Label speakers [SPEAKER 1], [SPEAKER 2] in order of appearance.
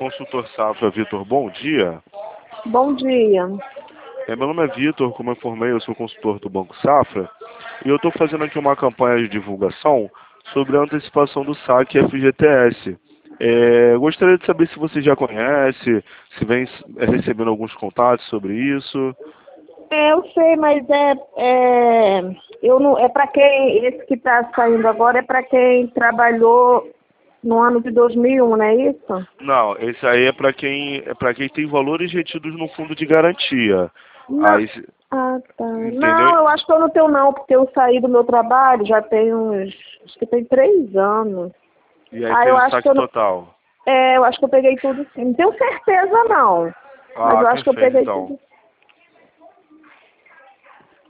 [SPEAKER 1] Consultor Safra, Vitor, bom dia.
[SPEAKER 2] Bom dia.
[SPEAKER 1] Meu nome é Vitor, como eu informei, eu sou consultor do Banco Safra e eu estou fazendo aqui uma campanha de divulgação sobre a antecipação do saque FGTS. Gostaria de saber se você já conhece, se vem recebendo alguns contatos sobre isso.
[SPEAKER 2] Eu sei, mas eu não, é para quem, esse que está saindo agora é para quem trabalhou no ano de 2001, não é isso?
[SPEAKER 1] Não, esse aí é para quem tem valores retidos no fundo de garantia.
[SPEAKER 2] Não.
[SPEAKER 1] Aí,
[SPEAKER 2] Ah, tá.
[SPEAKER 1] entendeu?
[SPEAKER 2] Não, eu acho que eu não tenho não, porque eu saí do meu trabalho já tem acho que tem 3 anos.
[SPEAKER 1] E aí tem
[SPEAKER 2] Eu
[SPEAKER 1] o
[SPEAKER 2] acho que
[SPEAKER 1] saque
[SPEAKER 2] eu não,
[SPEAKER 1] total.
[SPEAKER 2] eu acho que eu peguei tudo sim. Não tenho certeza não, mas
[SPEAKER 1] Ah,
[SPEAKER 2] eu acho que eu
[SPEAKER 1] perfeito
[SPEAKER 2] peguei
[SPEAKER 1] então.
[SPEAKER 2] tudo